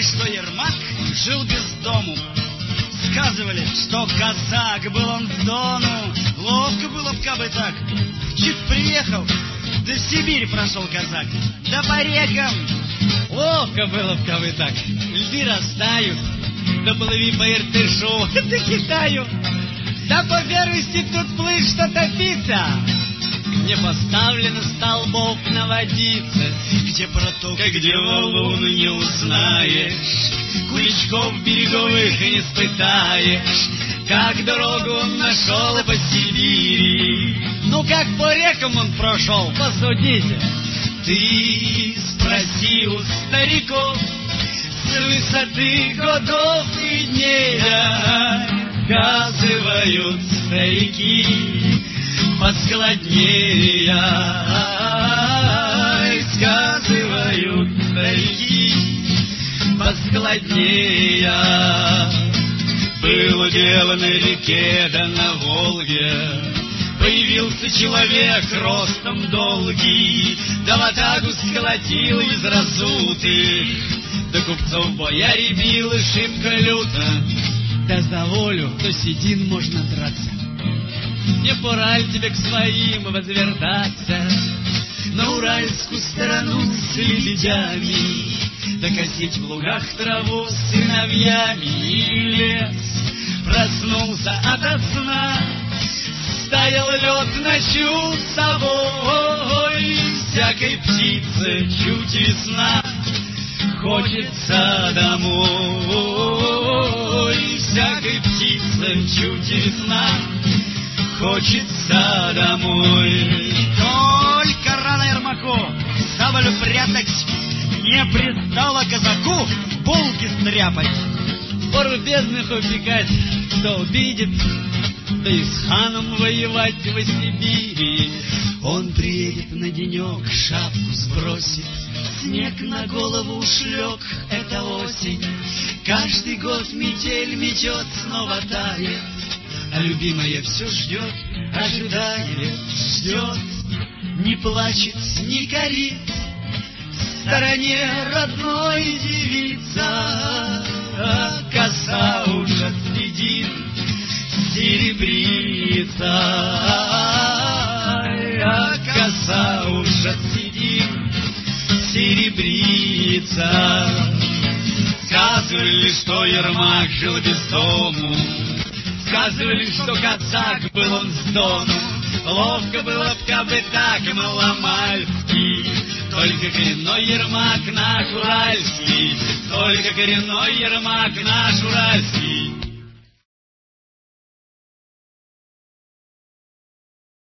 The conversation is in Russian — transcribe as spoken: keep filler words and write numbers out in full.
Сказывали, что Ермак жил без дому. Сказывали, что казак был он с Дону. Ловко было б, кабы так. Чуть приехал, да в Сибирь прошел казак. Да по рекам. Ловко было б, кабы так. Льды растают, да плыви по Иртышу, да Китаю. Да по первости тут плыть, что топиться. Не поставлено столбов наводиться. Где протока, где валун не узнаешь, крючков береговых не испытаешь. Как дорогу он нашел по Сибири, ну как по рекам он прошел, посудите. Ты спроси у стариков с высоты годов и дней. Сказывают старики, поскладнее. Сказывают старики, поскладнее. Было дело на реке да на Волге, появился человек ростом долгий, да ватагу сколотил из разутых, да купцов бояре бил и шибко люто. Да за волю то седин можно драться. Не пора ли тебе к своим возвертаться на уральскую сторону с лебедями, да косить в лугах траву с сыновьями? И лес проснулся ото сна, стаял лед ночью совой. Всякой птице чуть весна, хочется домой. Всякой птице чуть весна, хочется домой. Только рано Ермаку саблю прятать, не пристало казаку булки стряпать. Пору бедных упекать, кто увидит, да и с ханом воевать в Сибири. Он приедет на денек, шапку сбросит, снег на голову ушлек, это осень. Каждый год метель метет, снова тает, а любимая все ждет, ожидает, ждет, не плачет, не горит. В стороне родной девица, коса уж от седин серебрится, коса уж от седин серебрится. Сказывали, что Ермак жил без дому, сказывали, что казак был он с Дону. Ловко было б, кабы так, маломальский, только коренной Ермак наш уральский, только коренной Ермак наш уральский.